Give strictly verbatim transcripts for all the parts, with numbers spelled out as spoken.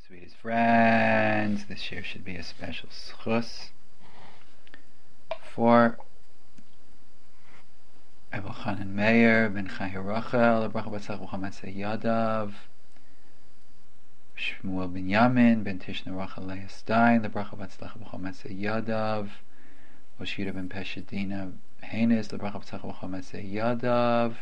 Sweetest friends, this year should be a special schus for Abel Chanan Meir ben Chai Rachel, Bracha Batzach B'Chamatze Yadav, Shmuel ben Yamin ben Tishna Rachel Leah Stein, the Bracha Batzach B'Chamatze Yadav, Oshira ben Peshadina Haines, the Bracha Batzach B'Chamatze Yadav,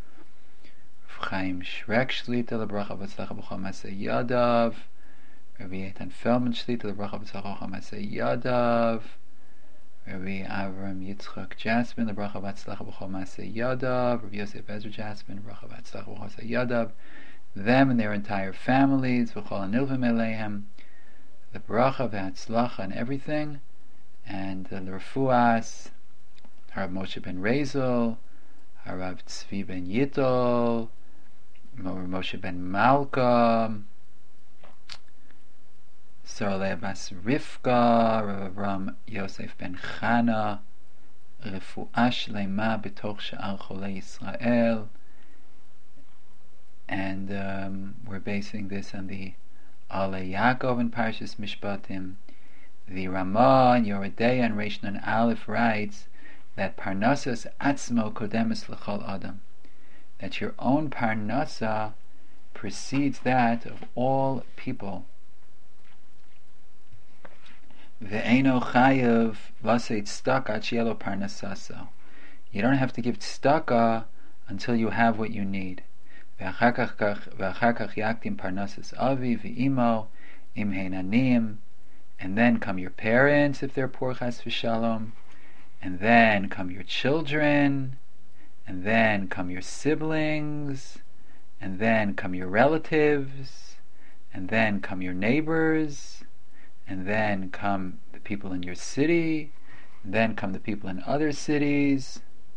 Chaim Shrek Shlita, the Bracha Batzach B'Chamatze Yadav, Rabbi Eitan Feldman Shlita, the Bracha Batzach B'Chamatze Yadav, Rabbi Avram Yitzchak Jasmin, the Bracha Batzach B'Chamatze Yadav, Rabbi Yosef Ezra Jasmin, the Bracha Batzach B'Chamatze Yadav, them and their entire families, V'chol Anilvim Eleihem, the Bracha V'Hatzlacha and everything, and uh, the Refuas, Harav Moshe ben Rezel, Harav Tzvi ben Yitol, Moshe ben Malka, Saraleh bas Rivka, Rav Avram Yosef ben Chana, Refuah Shlema b'toch she'ar cholei Yisrael, and um, we're basing this on the Alei Yaakov in Parshas Mishpatim. The Ramah in Yoredeya and Reish Nun Aleph writes that Parnasas Atzmo Kodemes L'chol Adam, that your own Parnasa precedes that of all people. Ve'eno chayav laseit tzedakah ad sheyeh lo parnasaso. You don't have to give tzedakah until you have what you need. Ve'achar kach yaktim parnasas avi ve'imo im hein aniyim, and then come your parents if they're poor chas v'shalom, and then come your children, and then come your siblings, and then come your relatives, and then come your neighbors, and then come the people in your city, and then come the people in other cities.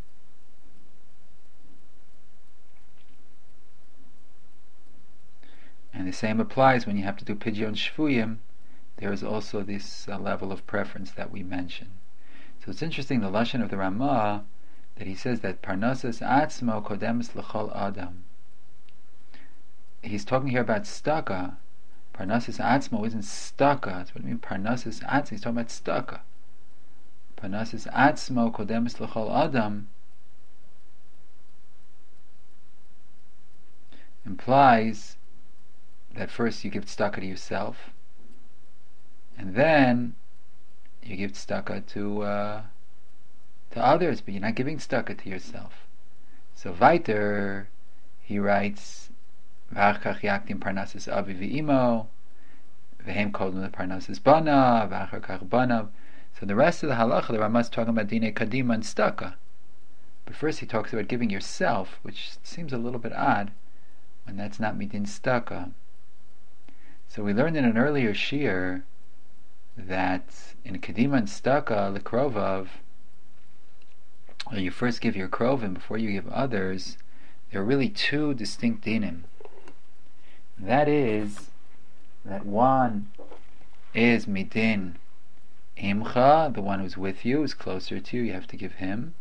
And the same applies when you have to do Pidyon Shvuyim. There is also this uh, level of preference that we mentioned. So it's interesting, the Lashon of the Ramah, that he says that Parnasas Atzmo Kodemes L'chol Adam. He's talking here about Staka. Parnasas Atzmo isn't Staka. That's what I mean. Parnasas Atzmo, he's talking about Staka. Parnasas Atzmo Kodemes L'chol Adam implies that first you give Staka to yourself, and then you give tzedakah to uh, to others, but you're not giving tzedakah to yourself. So weiter, he writes, V'achach yaktim parnasas avi v'imo, v'hem kodem parnasas bana, v'achar kach bana. So the rest of the halacha, the Ramah is talking about dinei kadima and tzedakah. But first he talks about giving yourself, which seems a little bit odd when that's not midin tzedakah. So we learned in an earlier shiur that in Kedima and Staka, Lekrovav, when you first give your Krovim before you give others, there are really two distinct dinim. That is, that one is Midin Imcha, the one who's with you, is closer to you, you have to give him.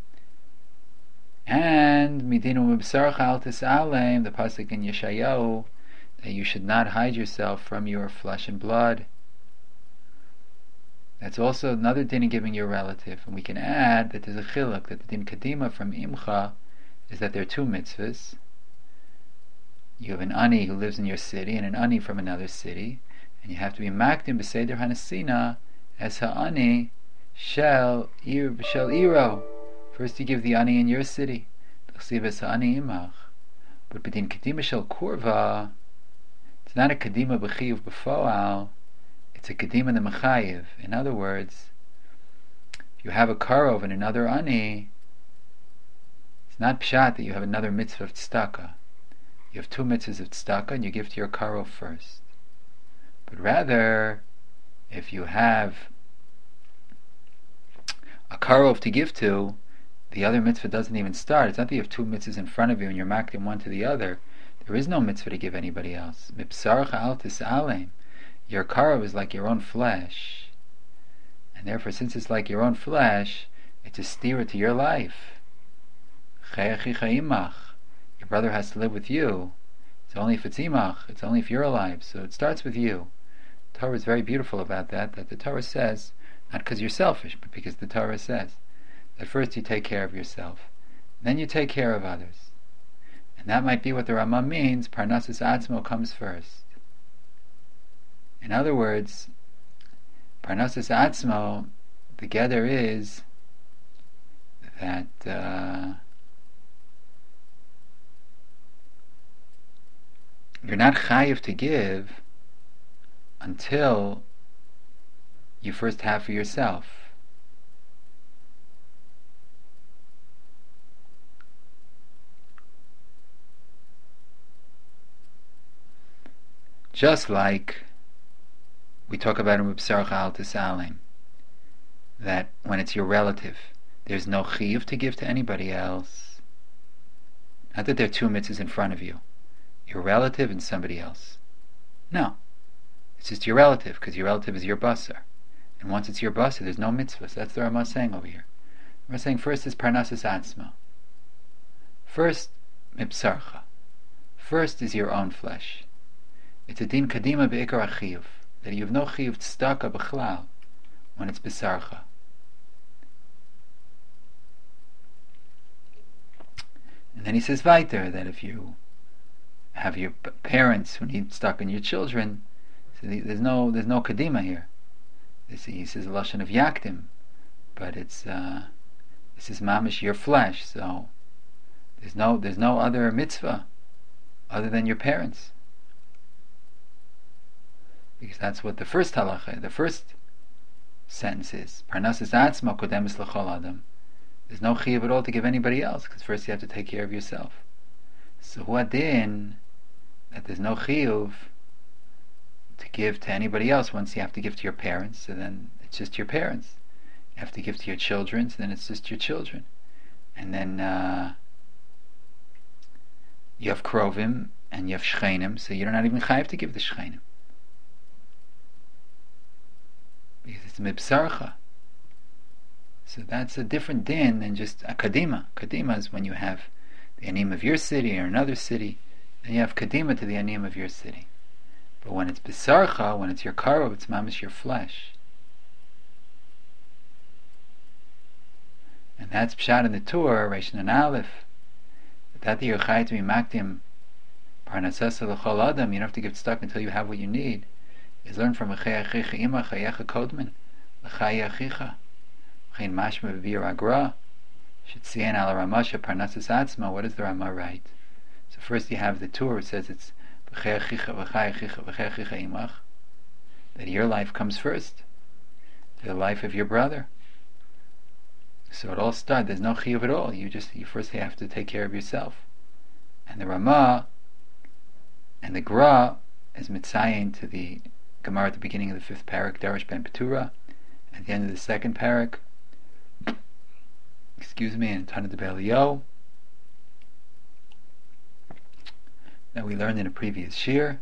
And Midin Umibsarcha Al Tis'alem, the pasuk in Yeshayahu, that you should not hide yourself from your flesh and blood. That's also another din in giving your relative. And we can add that there's a chiluk, that the din kadima from imcha is that there are two mitzvahs. You have an ani who lives in your city and an ani from another city, and you have to be makdim b'seder hanasina as ha'ani shel ir shel iro. First you give the ani in your city, t'chsiv es ha'ani imach. But b'din kadima shel kurva, it's not a kadima b'chiyuv b'foal. It's a kedima the mechayiv. In other words, if you have a karov and another ani, it's not pshat that you have another mitzvah of tzedakah. You have two mitzvahs of tzedakah and you give to your karov first. But rather, if you have a karov to give to, the other mitzvah doesn't even start. It's not that you have two mitzvahs in front of you and you're makdim one to the other. There is no mitzvah to give anybody else. Mipsarcha al tis'alem. Your karov is like your own flesh, and therefore, since it's like your own flesh, it's a stira to your life. Your brother has to live with you. It's only if it's imach, it's only if you're alive. So it starts with you. Torah is very beautiful about that, that the Torah says, not because you're selfish, but because the Torah says, that first you take care of yourself, then you take care of others. And that might be what the Rama means, Parnassus Atzmo comes first. In other words, Parnassus Atzmo, the gather is that uh, you're not chayiv to give until you first have for yourself. Just like we talk about in B'Bsarcha Al Tisalim, that when it's your relative, there's no chiyuv to give to anybody else. Not that there are two mitzvahs in front of you, your relative and somebody else. No. It's just your relative, because your relative is your basar. And once it's your basar, there's no mitzvah. So that's the Rama saying over here. We're saying first is Parnassus Atzma. First, Mipsarcha. First is your own flesh. It's a din kadima be'ikar achiyuv, that you have no chiyuv tzedakah b'chlal when it's B'sarcha. And then he says weiter that if you have your parents who need stuck in your children, so there's no there's no kadima here. This, he says a lashon of yaktim, but it's uh, this is mamish your flesh. So there's no there's no other mitzvah other than your parents, because that's what the first halacha, the first sentence is. Parnassus atzma kodemis l'chol adam. There's no chiyuv at all to give anybody else, because first you have to take care of yourself. So what then? That there's no chiyuv to give to anybody else once you have to give to your parents, so then it's just your parents. You have to give to your children, so then it's just your children. And then uh, you have krovim and you have shchenim, so you're not even chayiv to give the shchenim, because it's mibsarcha. So that's a different din than just a kadima. Kadima is when you have the anim of your city or another city, then you have kadima to the anim of your city. But when it's b'sarcha, when it's your karov, it's mamish your flesh. And that's pshat in the Torah, Reish and Aleph. That the yochai to be makdim parnasasa l'chol adam, you don't have to get stuck until you have what you need. Is learn from Echei Achicha Ima Chayecha Kodman L'chai Achicha Chein Mashma V'Bir Agra Shetzian Al Ramasha Parnassus Atzma. What does the Rama write? So first you have the Torah. It says it's V'chei Achicha V'chai Achicha V'chei Achicha Imach, that your life comes first to the life of your brother. So it all starts. There's no chiyuv at all. You just you first have to take care of yourself. And the Rama and the Gra is mitzayin to the Gemara at the beginning of the fifth parak, Darash ben Petura, at the end of the second parak, excuse me, in Tana de Belio, that we learned in a previous shir.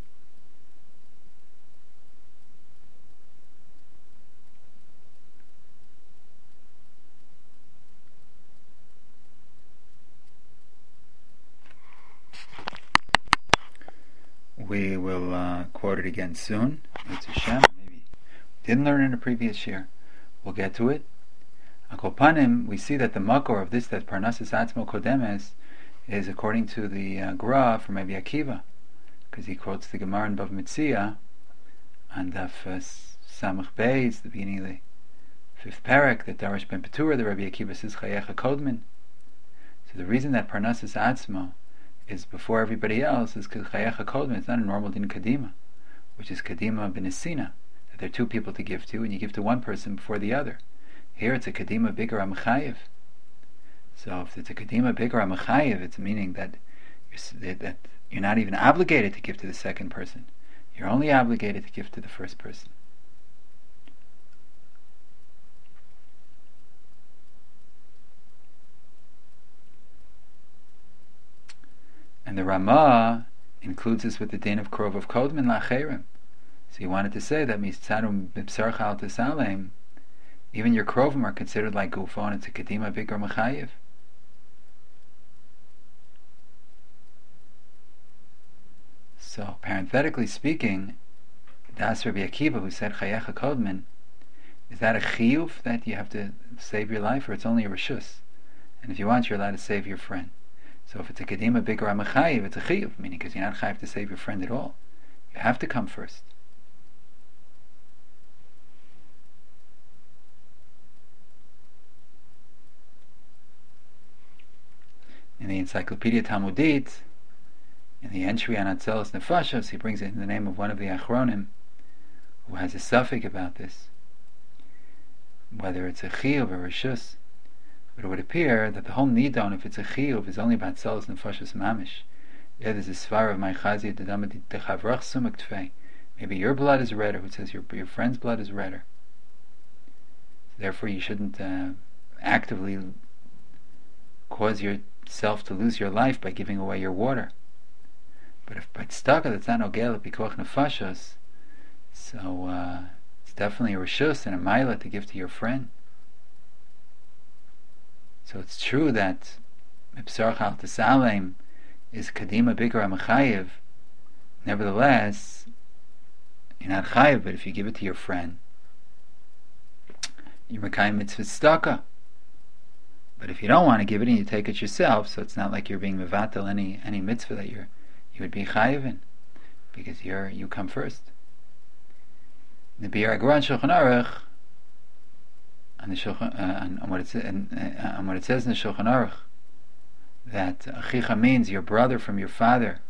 We will uh, quote it again soon. It's a Shem. Maybe we didn't learn in a previous year. We'll get to it. On Kopanim, we see that the makor of this, that Parnassus Atzmo Kodemes, is according to the uh, Gra from Rabbi Akiva, because he quotes the Gemara in Bav Mitzia and Daf uh, Samach Beis, the beginning of the fifth parak, that Darash ben Petura, the Rabbi Akiva says Chayecha Kodman. So the reason that Parnassus Atzmo is before everybody else is because Chayecha Kodman, it's not a normal din Kadima, which is Kadima B'Nesina, that there are two people to give to, and you give to one person before the other. Here it's a Kadima Bigger Amachayev. So if it's a Kadima Bigger Amachayev, it's meaning that you're, that you're not even obligated to give to the second person. You're only obligated to give to the first person. And the Rama includes this with the din of Krov of Kodman Lacherim. So he wanted to say that Mitzadum B'Psarcha Al Tesalem, even your Krovim are considered like Gufo, and it's a Kadima Bigor Mechayev. So, parenthetically speaking, Das Rabbi Akiva, who said Chayecha Kodman, is that a chiyuv that you have to save your life, or it's only a reshus? And if you want, you're allowed to save your friend. So if it's a kedima bigger amachayiv, it's a chiyuv, meaning because you're not chayiv to save your friend at all. You have to come first. In the Encyclopedia Talmudit, in the entry on Atzelos Nefashos, he brings it in the name of one of the Achronim, who has a suffix about this, whether it's a chiyuv or a reshus. But it would appear that the whole nidon, if it's a chiyuv, is only about Atzelos Nefashos mamish. Yeah, there's a svar of my chazi dedamad dechavrach sumak tfei. Maybe your blood is redder, who says your your friend's blood is redder. Therefore, you shouldn't uh, actively cause yourself to lose your life by giving away your water. But if by tzedakah that's not ogel pikuach nefashos, so uh, it's definitely a reshus and a maila to give to your friend. So it's true that mipsarach al tesalem is kadima bikar amachayev. Nevertheless, you're not chayev, but if you give it to your friend, you're mekayim mitzvah tzedakah. But if you don't want to give it and you take it yourself, so it's not like you're being mevatel any any mitzvah that you're you would be chayev in, because you're you come first. The Biur HaGaran Shulchan Aruch on the Shulchan uh, on, on what it says uh, on what it says in the Shulchan Aruch, that achicha means your brother from your father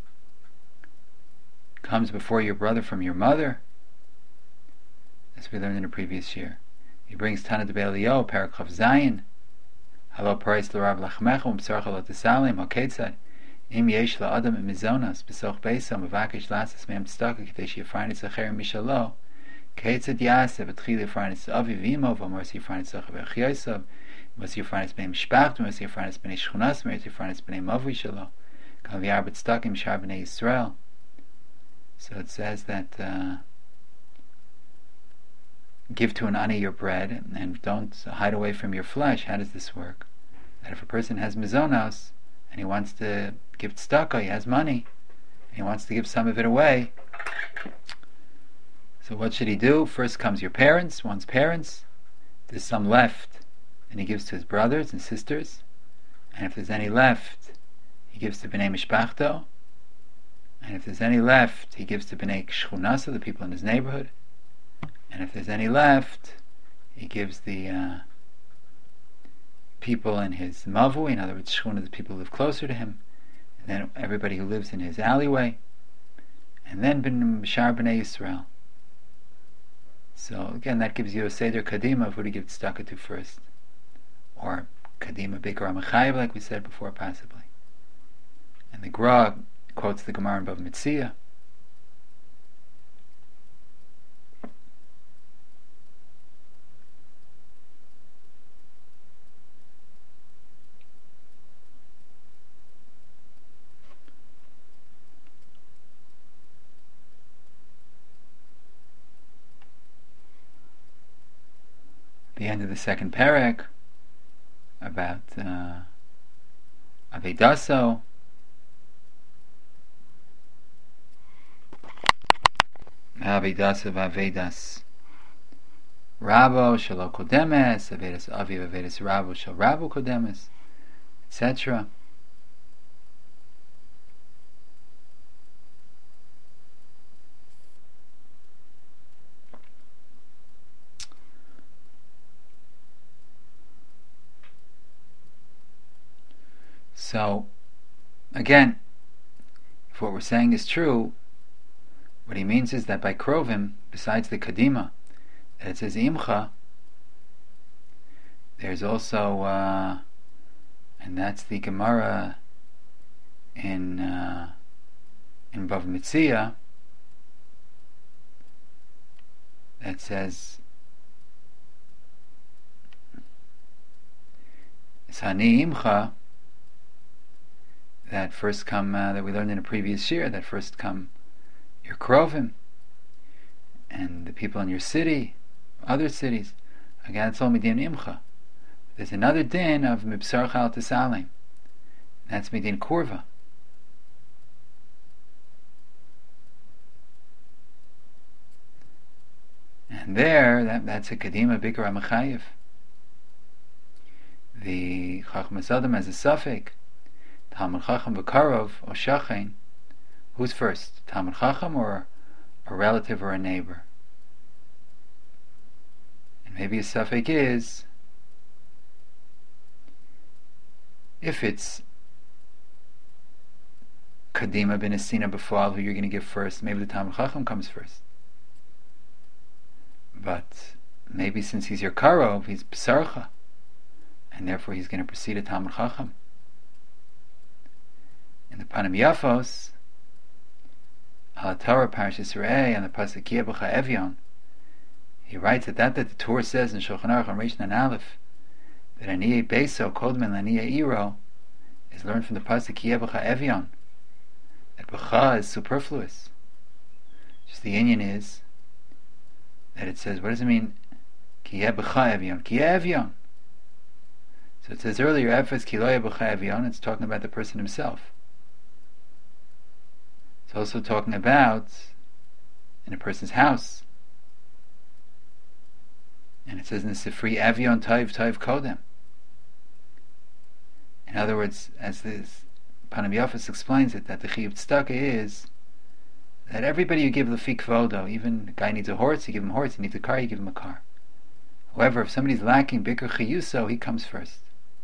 comes before your brother from your mother, as we learned in the previous year. He brings Tana de Be'elio, Parak Chav Zayin, Halo Parais l'Rav Lachmecha, Umsarcha lo Tesalim, HaKetzad, Im Yesh la'adam mizonas, B'soch Beisam, Avakish Lasas Me'em Tzedakah, K'tei Sheyafranis Acher Mishalo, Ketzad Yaseh, V'tchil Yafranis Avi V'imo, V'mos Yafranis Acher V'echyosav, V'mos Yafranis B'nei Mishpach, V'mos Yafranis B'nei Shchunas, V'mos Yafranis B'nei Mavui Shalo, Kal V'yar B'tzdakim Shar B'nei Yisrael. So it says that uh, give to an ani your bread and don't hide away from your flesh. How does this work? That if a person has mizonos and he wants to give tzedakah, he has money, and he wants to give some of it away, so what should he do? First comes your parents, one's parents. There's some left, and he gives to his brothers and sisters, and if there's any left, he gives to b'nei mishpachto, and if there's any left, he gives to b'nei shchunasa, the people in his neighborhood, and if there's any left, he gives the uh, people in his mavui, in other words, shchuna, the people who live closer to him, and then everybody who lives in his alleyway, and then b'shar b'nei Yisrael. So again, that gives you a seder kadima of who to give tzedakah to first, or kadima bikar amachayev, like we said before, possibly. And the Gra quotes the Gemara in Bava Metzia. The end of the second parak about uh, Avedaso. Avedaso v'Avedas Rabo shelo kodemes, Avedas Aviv Avedas Rabo shel Rabo kodemes, et cetera. So, again, if what we're saying is true, what he means is that by Krovim, besides the Kadima, that it says Imcha, there's also, uh, and that's the Gemara in uh, in Bava Metzia, that says Sani Imcha, that first come, uh, that we learned in a previous year, that first come your Krovim, and the people in your city, other cities. Again, it's all Midin Imcha. There's another din of Mibsarcha al Tesalim. That's Midin Kurva. And there, that, that's a Kadima Bikar HaMechayev. The Chachmas Adam has a suffix, Talmud Chacham V'Karov, or Shachain. Who's first, Talmud Chacham or a relative or a neighbor? And maybe a suffix is, if it's Kadima bin Asina B'Fal, who you're going to give first, maybe the Talmud Chacham comes first. But maybe since he's your Karov, he's Psarcha, and therefore he's going to precede a Talmud Chacham. In the Panim Yafos, Al Torah Parashas Re'eh, and the pasuk Ki Yebecha Evyon, he writes that that, that the Torah says in Shulchan Aruch on Reish Nun Aleph, that Aniyeh Beiso Kodmen Laniyeh Iro is learned from the pasuk Ki Yebecha Evyon, that Becha is superfluous. Just the Inyan is that it says, what does it mean? Ki Yebecha Evyon, Ki Evyon. So it says earlier, Efes Ki Lo Yebecha Evyon, it's talking about the person himself. It's also talking about in a person's house. And it says in the Sifri, Avion Taiv Taiv Kodem. In other words, as this Panim Yafos explains it, that the Chiyuv Tzedakah is that everybody you give Lefi Kvodo, even the guy needs a horse, you give him a horse, he needs a car, you give him a car. However, if somebody's lacking Bikr Chiyuso, he comes first.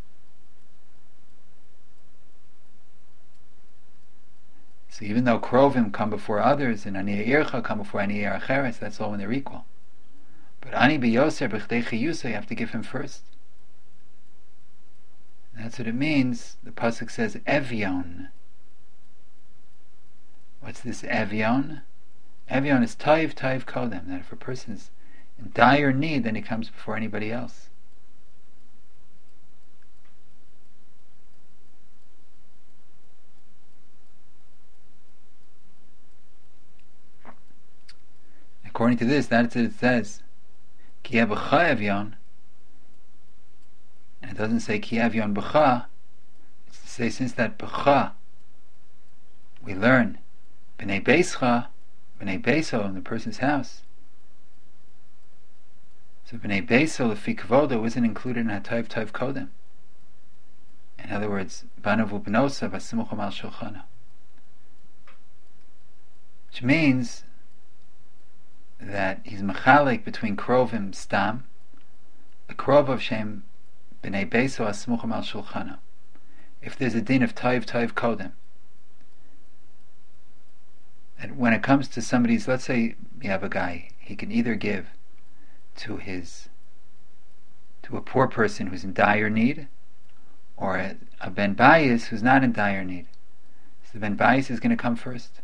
So even though Krovim come before others, and Ani Ircha come before Ani Acheres, that's all when they're equal. But Ani Biyoser B'chdei Chiyusa, you have to give him first. And that's what it means. The pasuk says Evion. What's this Evion? Evion is Taiv Taiv Kodem. That if a person is in dire need, then he comes before anybody else. According to this, that's what it says. Ki Yebecha Evyon. And it doesn't say Ki Evyon Becha. It's to say, since that Becha, we learn B'nei Beischa, B'nei Beiso, in the person's house. So B'nei Beiso, Lefi Kvodo, isn't included in Hatayv Tayv Kodem. In other words, Banav U'Bnosa B'Simucham Al Shulchana. Which means that he's mechalik between Krovim Stam, the Krov of Shem B'nei Beiso Asmucham Al Shulchana. If there's a din of Taiv Taiv Kodem, that when it comes to somebody's, let's say you have a guy, he can either give to his to a poor person who's in dire need, or a, a Ben Bayis who's not in dire need. So the Ben Bayis is going to come first.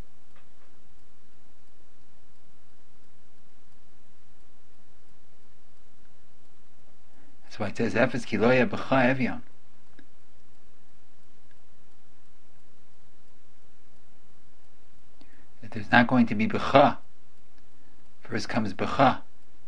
That's why it says Efes Ki Lo Yebecha Evyon. That there's not going to be Becha. First comes Becha.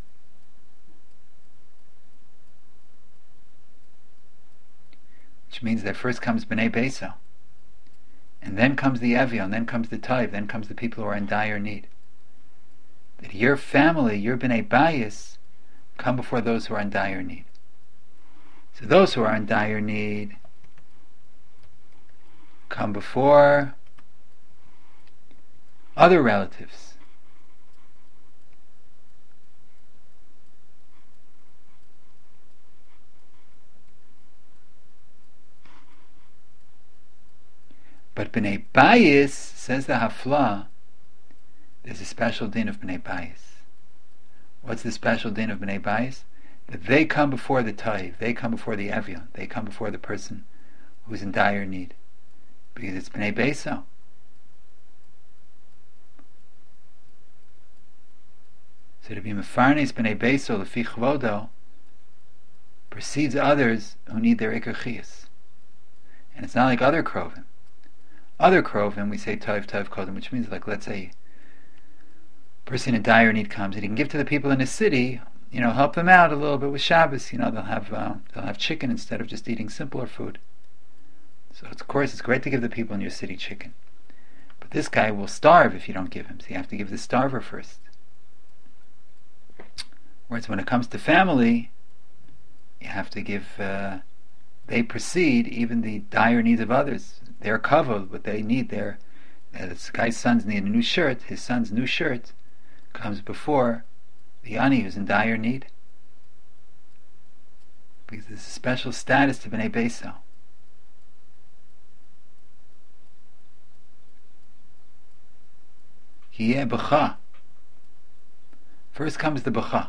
Which means that first comes B'nei Beiso. And then comes the Evyon, then comes the Taiv, then comes the people who are in dire need. That your family, your B'nei Bayis, come before those who are in dire need. So those who are in dire need come before other relatives. But B'nei Bayis, says the Hafla, there's a special din of B'nei Bayis. What's the special din of B'nei Bayis? That they come before the Taiv, they come before the Evyon, they come before the person who's in dire need. Because it's B'nei Beiso. So to be Mefarnes B'nei Beiso Lefi Chvodo precedes others who need their Iker Chiyus. And it's not like other Krovim. Other Krovim, we say Taiv Taiv Kodem, which means, like, let's say a person in dire need comes and he can give to the people in his city, you know, help them out a little bit with Shabbos. You know, they'll have uh, they'll have chicken instead of just eating simpler food. So it's, of course, it's great to give the people in your city chicken, but this guy will starve if you don't give him. So you have to give the starver first. Whereas when it comes to family, you have to give, uh, they precede even the dire needs of others. Their kavod, what they need, their, uh, this guy's sons need a new shirt, his son's new shirt comes before the ani who's in dire need. Because there's a special status to Bnei Beisel. Kiyeh b'cha. First comes the b'cha.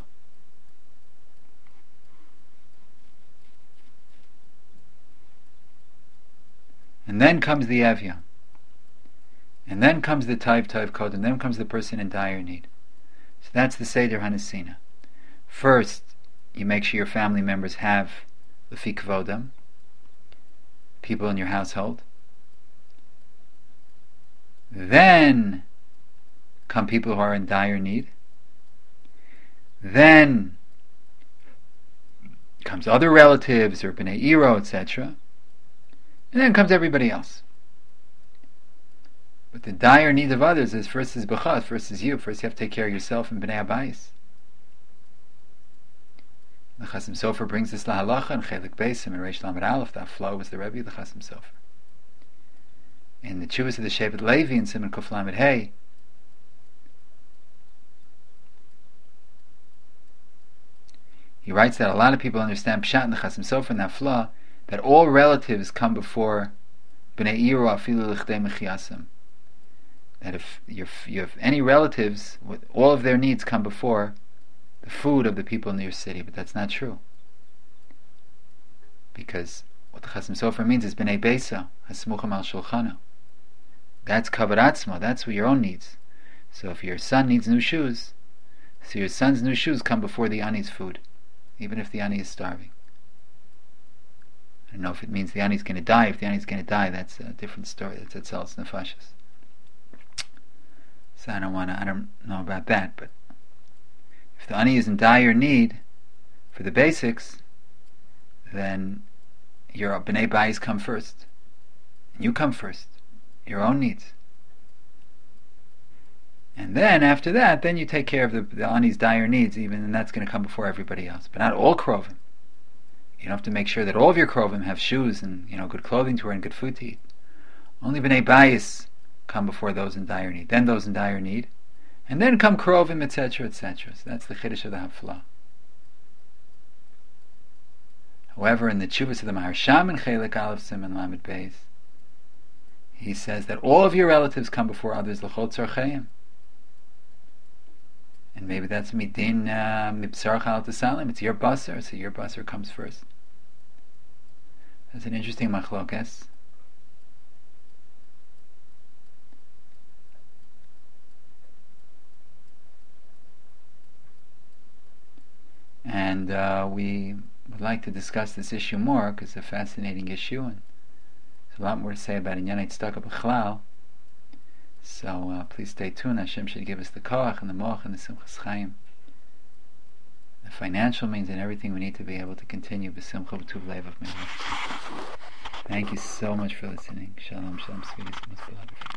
And then comes the Evya. And then comes the Taiv Taiv Kod, and then comes the person in dire need. So that's the Seder Hanesina. First, you make sure your family members have Lefi Kvodam, people in your household. Then come people who are in dire need. Then comes other relatives or Bnei Iro, et cetera. And then comes everybody else. But the dire needs of others is first is B'cha, first is you. First you have to take care of yourself and Bnei Abayis. The Chasim Sofer brings this lahalacha and Chelik Beisim and Reish Lamed Aleph. That flow was the Rebbe of the Chasim Sofer. In the Chuvas of the Shevet Levi in Simon Kuf Lamed Hey, he writes that a lot of people understand Pshat in the Chasim Sofer and that flow, that all relatives come before Bnei Iro afilu lichdei mechiasim. That if you have any relatives, all of their needs come before the food of the people in your city, but that's not true. Because what the Chasim Sofer means is Bnei Beisa, hasmuchim al shulchano. That's kavod atzmo, that's what your own needs. So if your son needs new shoes, so your son's new shoes come before the ani's food, even if the ani is starving. I don't know if it means the ani is going to die. If the ani is going to die, that's a different story. That's Etzel's nefashis. So I don't want to. I don't know about that. But if the ani is in dire need for the basics, then your bnei bayis come first. You come first. Your own needs. And then after that, then you take care of the, the ani's dire needs, even, and that's going to come before everybody else. But not all krovim. You don't have to make sure that all of your krovim have shoes and, you know, good clothing to wear and good food to eat. Only bnei bayis come before those in dire need. Then those in dire need, and then come krovim, et cetera, et cetera. So that's the chiddush of the hafla. However, in the Chuvas of the Maharsham in Chelik Aleph Siman Lamed Beis, he says that all of your relatives come before others l'chol tzarcheim. And maybe that's midin mibsar chal tesalim. It's your basar, so your basar comes first. That's an interesting machlokes. And uh, we would like to discuss this issue more because it's a fascinating issue, and there's a lot more to say about Inyanei Tzedakah B'chlal. So uh, please stay tuned. Hashem should give us the koach and the moach and the simchas chaim, the financial means and everything we need to be able to continue b'simcha v'tuv lev of Thank you so much for listening. Shalom, shalom, sweeties, most beloved.